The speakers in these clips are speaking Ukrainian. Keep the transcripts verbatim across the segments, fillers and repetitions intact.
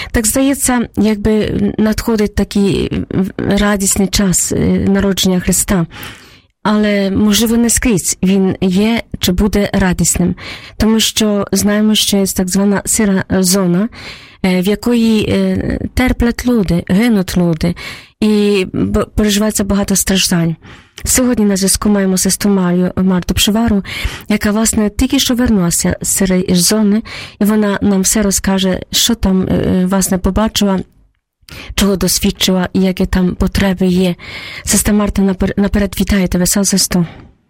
Так здається, якби надходить такий радісний час народження Христа. Але, можливо, не скрізь він є чи буде радісним. Тому що знаємо, що є так звана сира зона, в якої терплять люди, гинуть люди, і переживається багато страждань. Сьогодні на зв'язку маємо сестру Марію, Марту Пшивару, яка, власне, тільки що вернулася з сирої зони, і вона нам все розкаже, що там, власне, побачила, чого досвідчила і які там потреби є. Сестра Марта, наперед вітаю тебе, сестро.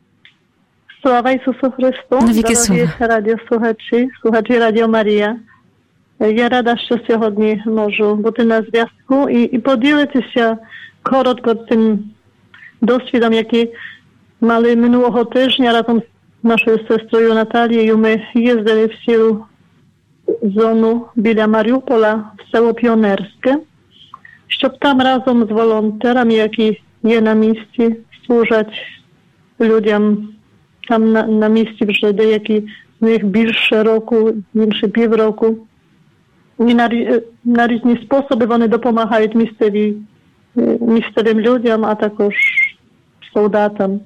Слава Ісусу Христу, дорогі радіослухачі, слухачі Радіо Марія. Я рада, що сьогодні можу бути на зв'язку і, і поділитися коротко цим досвідом, який мали минулого тижня разом з нашою сестрою Наталією. Ми їздили в сіру зону біля Маріуполя, в село Піонерське, щоб там разом з волонтерами, які є на місці, служать людям там на, на місці вже деякі з них більше року, інші півроку. І на, на різні способи вони допомагають місцеві, місцевим людям, а також солдатам.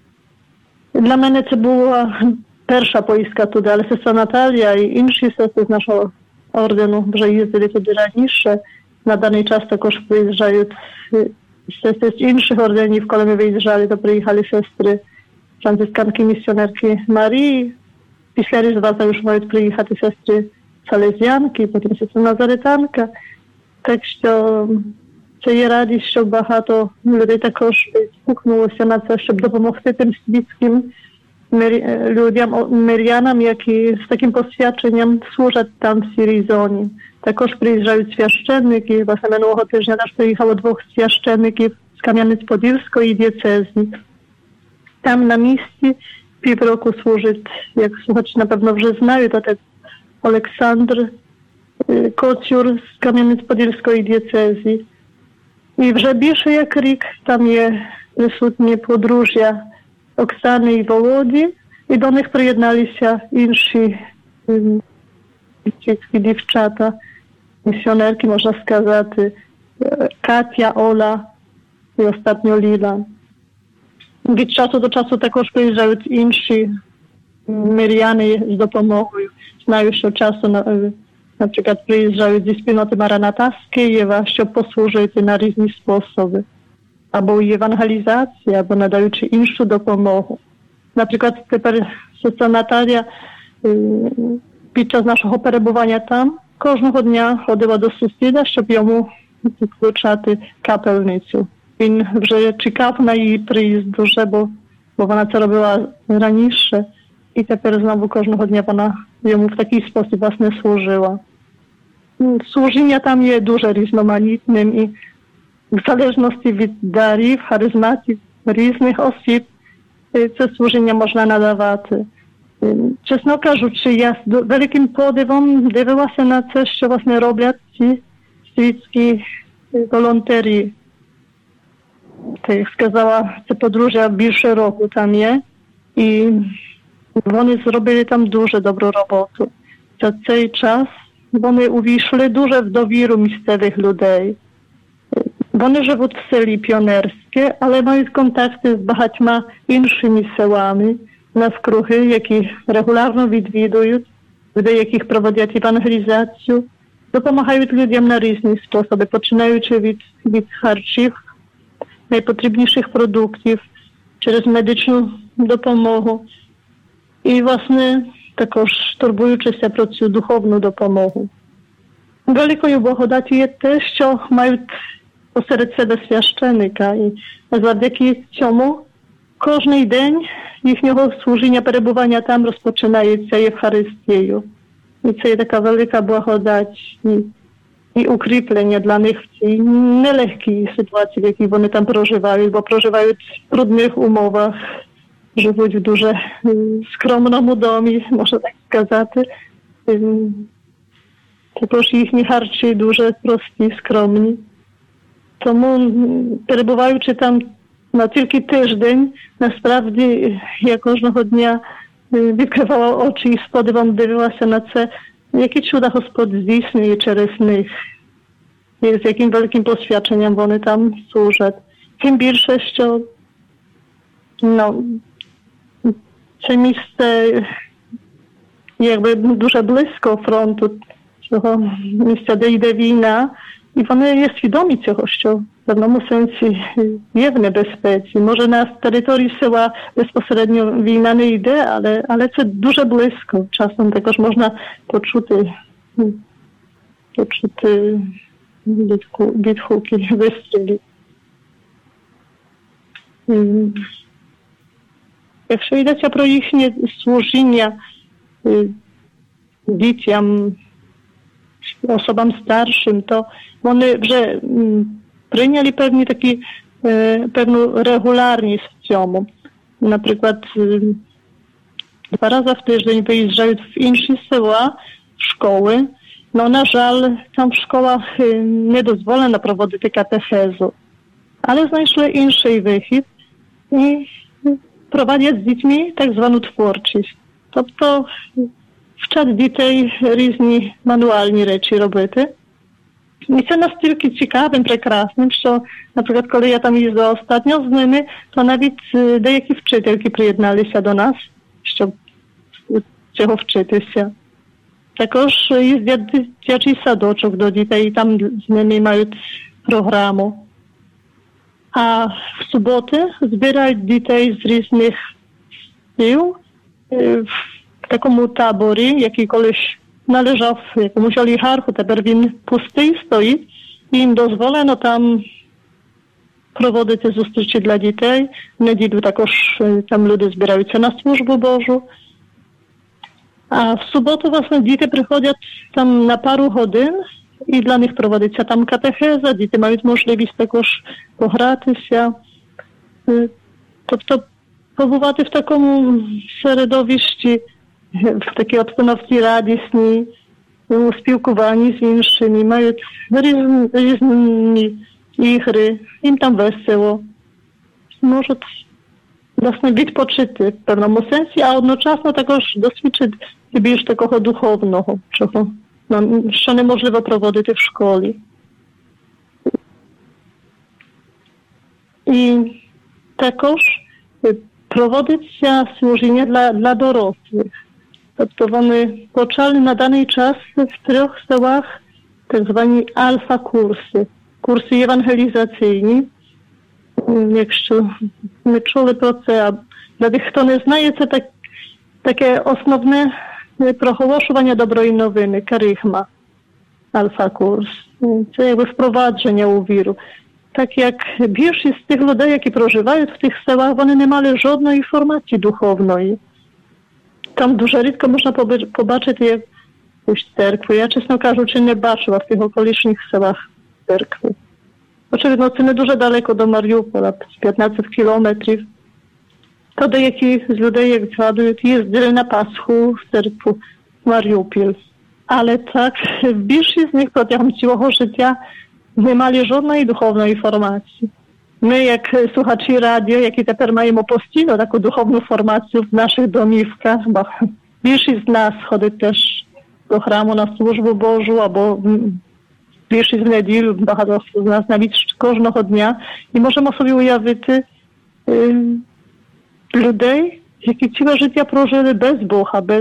Для мене це була перша поїздка туди, але сестра Наталія і інші сестри з нашого ордену вже їздили туди раніше. На даний час також приїжджають сестри з інших орденів. Коли ми виїжджали, то приїхали сестри францисканки місіонерки Марії. Після Різдва також мають приїхати сестри Салезіанки, потім сестра Назаретанка. Так що це є радість, що багато людей також відгукнулося на це, щоб допомогти тим світським людям, мирянам, які з таким посвяченням служать там в сірій зоні. Також приїжджають священники. Власне, минулого тижня теж приїхало двох священників з Кам'янець-Подільської дієцезні. Там на місці півроку служить, як слухачі, напевно, вже знають, отець Олександр Коцюр з Кам'янець-Подільської дієцезії. І вже більше як рік там є присутні подружжя Оксани і Володі, і до них приєдналися інші дівчата, місіонерки, можна сказати, Катя, Ола і остатньо Ліла. Від часу до часу також приїжджають інші миряни з допомогою. Знаю, що часу, наприклад, приїжджають зі спільноти Мараната з Києва, щоб послужити на різні способи. Або у євангелізації, або надаючи іншу допомогу. Наприклад, тепер сестра Наталія під час нашого перебування там кожного дня ходила до сусіда, щоб йому підключати капельницю. Він вже чекав на її приїзд дуже, бо, бо вона це робила раніше. І тепер знову кожного дня вона йому в такий спосіб власне служила. Служіння там є дуже різноманітним і в залежності від дарів, харизматів різних осіб це служіння можна надавати. Чесно кажучи, я з великим подивом дивилася на це, що власне роблять ці світські волонтери. Так як сказала, це подружжя більше року там є. І вони зробили там дуже добру роботу. За цей час вони увійшли дуже в довіру місцевих людей. Вони живуть в селі Піонерське, але мають контакти з багатьма іншими селами навкруги, які регулярно відвідують, в деяких проводять евангелізацію, допомагають людям на різні способи, починаючи від, від харчів, найпотрібніших продуктів, через медичну допомогу. І, власне, також турбуючися про цю духовну допомогу. Великою благодаттю є те, що мають посеред себе священика. І завдяки цьому кожний день їхнього служіння, перебування там розпочинається Євхаристією. І це є така велика благодать і, і укріплення для них в цій нелегкій ситуації, в якій вони там проживають, бо проживають в трудних умовах, живуть в дуже скромному домі, можна так сказати. Також їхні харчі дуже прості, скромні. Тому, перебуваючи там на тільки тиждень, насправді я кожного дня відкривала очі і з подивом дивилася на це, які чуда Господь здійснює через них. і з яким великим посвяченням вони там служать. Тим більше, що ну, це місце якби дуже близько фронту, цього місця, де йде війна, і вони є свідомі цього, що в певному сенсі є в небезпеці. Може, на території села безпосередньо війна не йде, але, але це дуже близько. Часом також можна почути, почути відгуки, вистрілів. Якщо йдеться про їхнє служіння дітям, особам старшим, то вони вже прийняли певні такі, певну регулярність в цьому. Наприклад, два рази в тиждень виїжджають в інші села, в школи. No, na żal, tam w szkołach nie dozwoleno prowadzić katechezu, ale znajшли інший вихід і проводять з дітьми так звану творчість. Тобто вчать дітей різні мануальні речі робити. І це настільки цікавим, прекрасним, що, наприклад, коли я там їздила останньо з ними, то навіть деякі вчительки приєдналися до нас, щоб цього вчитися. Також їздять дитячий садочок до дітей, і там з ними мають програму. А в суботи збирають дітей з різних сіл в такому таборі, який колись належав якомусь олігарху, тепер він пустий стоїть, і їм дозволено там проводити зустрічі для дітей. В неділю також там люди збираються на службу Божу. А в суботу, власне, діти приходять там на пару годин, і для них проводиться там катехеза, діти мають можливість також погратися. Тобто побувати в такому середовищі, в такій обстановці радісній, у спілкуванні з іншими, мають різні, різні ігри, їм там весело. Можуть, власне, відпочити в певному сенсі, а одночасно також досвідчити більш такого духовного, чого, що неможливо проводити в школі. І також проводиться служіння для, для дорослих. Тобто вони почали на даний час в трьох селах так звані альфа-курси, курси євангелізаційні. Якщо не чули про це, а для тих, хто не знає, це так, таке основне проголошування доброї новини, каригма, альфа-курс. Це якби впровадження у віру. Так як більшість тих людей, які проживають в тих селах, вони не мали жодної інформації духовної. Там дуже рідко можна побачити якусь церкву. Я, чесно кажучи, не бачила в тих околишніх селах церкви. Очевидно, це не дуже далеко до Маріуполя, п'ятнадцять кілометрів. То деякі з людей, як згадують, їздили на Пасху в церкву Маріупіль. Але так, більшість з них протягом цілого життя не мали жодної духовної інформації. Ми, як слухачі радіо, які тепер маємо постійно таку духовну формацію в наших домівках, бо більшість з нас ходить теж до храму на службу Божу, або більшість в неділю, багато з нас навіть кожного дня. І можемо собі уявити е, людей, які ціле життя прожили без Бога, без,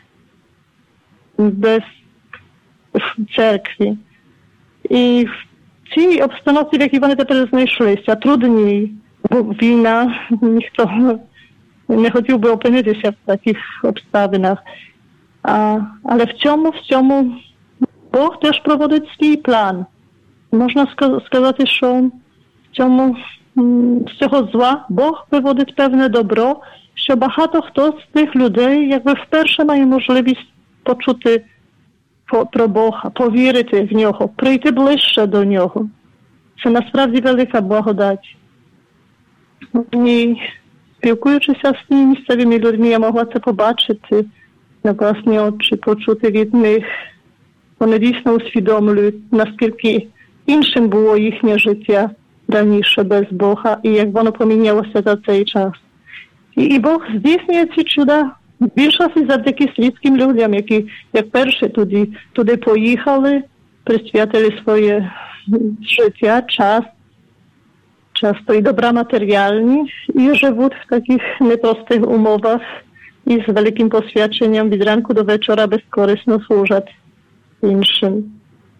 без церкви. І в цій обстановці, в якій вони тепер знайшлися, трудні, бо війна, ніхто не хотів би опинитися в таких обставинах. А, але в цьому, в цьому Бог теж проводить свій план. Можна сказати, що в цьому, з цього зла Бог виводить певне добро, що багато хто з тих людей якби вперше має можливість почути про Бога, повірити в Нього, прийти ближче до Нього. Це насправді велика благодать. І спілкуючися з тими місцевими людьми, я могла це побачити на власні очі, почути від них. Вони дійсно усвідомлюють, наскільки іншим було їхнє життя раніше без Бога, і як воно помінялося за цей час. І, і Бог здійснює ці чуда в більшості завдяки світським людям, які, як перші, туди, туди поїхали, присвятили своє życia, czas, często i dobra materialnie, i żywot w takich nieprostych umowach i z wielkim poświęceniem od ranku do wieczora bezkorysno służyć innym.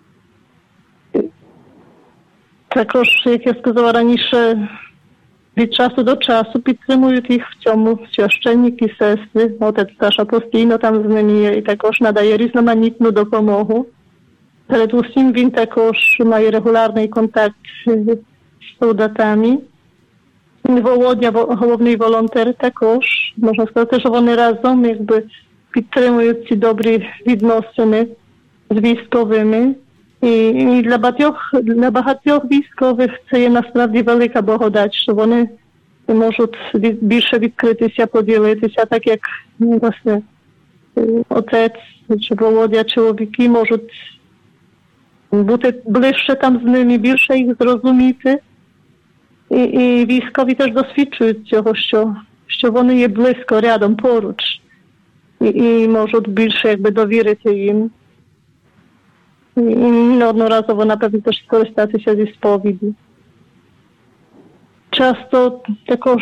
Також, як я сказала раніше, від часу до часу підтримують їх в цьому священники і сестри. Отець Саша постійно там з ними є і також надає різноманітну допомогу. Передусім він також має регулярний контакт з солдатами. Володя, головний волонтер, також. Можна сказати, що вони разом якби підтримують ці добрі відносини з військовими. І, і для багатьох, для багатьох військових це є насправді велика благодать, що вони можуть від, більше відкритися, поділитися, так як власне отець чи Володя, чоловіки можуть бути ближче там з ними, більше їх зрозуміти. І, і військові теж досвідчують цього, що, що вони є близько, рядом, поруч. І, і можуть більше якби довірити їм. І неодноразово, напевно, теж скористатися зі сповіді. Часто також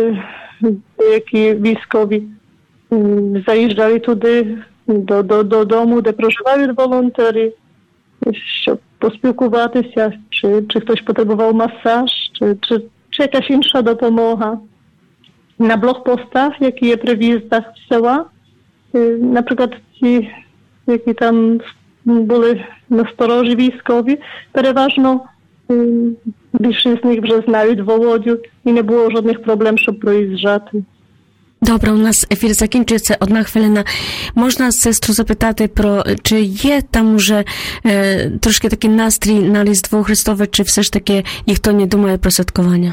деякі військові заїжджали туди, до, до, додому, де проживають волонтери, щоб поспілкуватися, чи, чи хтось потребував масаж, чи, чи, чи якась інша допомога. На блокпостах, які є при в'їздах в села, наприклад, ті, які там були насторожі військові, переважно більшість з них вже знають Володю і не було жодних проблем, щоб проїжджати. Добре, у нас ефір закінчується. Одна хвилина. Можна сестру запитати про, чи є там вже е, трошки такий настрій на Різдво Христове, чи все ж таки ніхто не думає про святкування?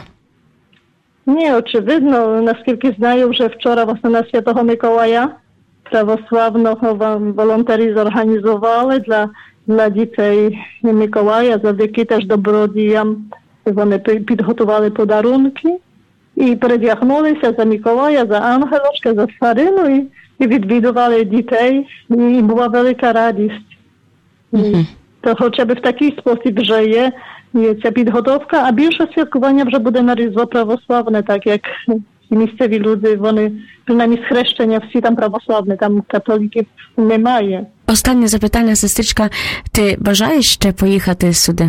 Ні, очевидно. Наскільки знаю, вже вчора власне на Святого Миколая православного волонтери зорганізували для, для дітей Миколая, завдяки теж добродіям. Вони підготували подарунки і передягнулися за Миколая, за ангелочка, за Царину і, і відвідували дітей. І була велика радість. Mm-hmm. То хоча б в такий спосіб вже є, є ця підготовка, а більше святкування вже буде на Різдво православне, так як і місцеві люди, вони, принаймні з хрещення, всі там православні, там католиків немає. Останнє запитання, сестричка, ти бажаєш ще поїхати сюди?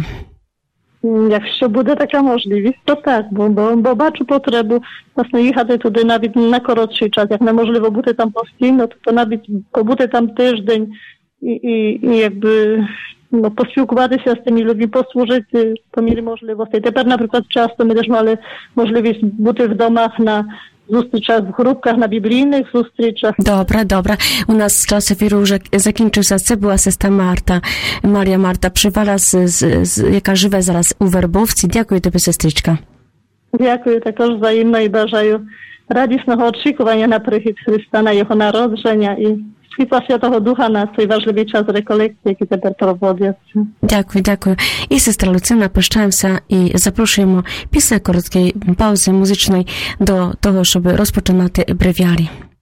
Якщо буде така можливість, то так, бо, бо, бо бачу потребу, власне, їхати туди навіть на коротший час. Як неможливо бути там постійно, то навіть побути там тиждень і, і, і якби ну, поспілкуватися з тими людьми, послужити по мірі можливостей. Тепер, наприклад, часто ми теж мали можливість бути в домах на зустрічах в групках, на біблійних зустрічах. Добре, добре. У нас час ефіру вже закінчився. Це була сестра Марта, Марія Марта Przywala, з, з, з, яка живе зараз у Вербовці. Дякую тобі, сестричка. Дякую також взаємно і бажаю радісного очікування на прихід Христа, на Його народження і світла Святого Духа на цей важливий час реколекції, які тепер проводяться. Дякую, дякую. І сестра Люцина, прощаємося і запрошуємо після короткої паузи музичної до того, щоб розпочинати бревіарій.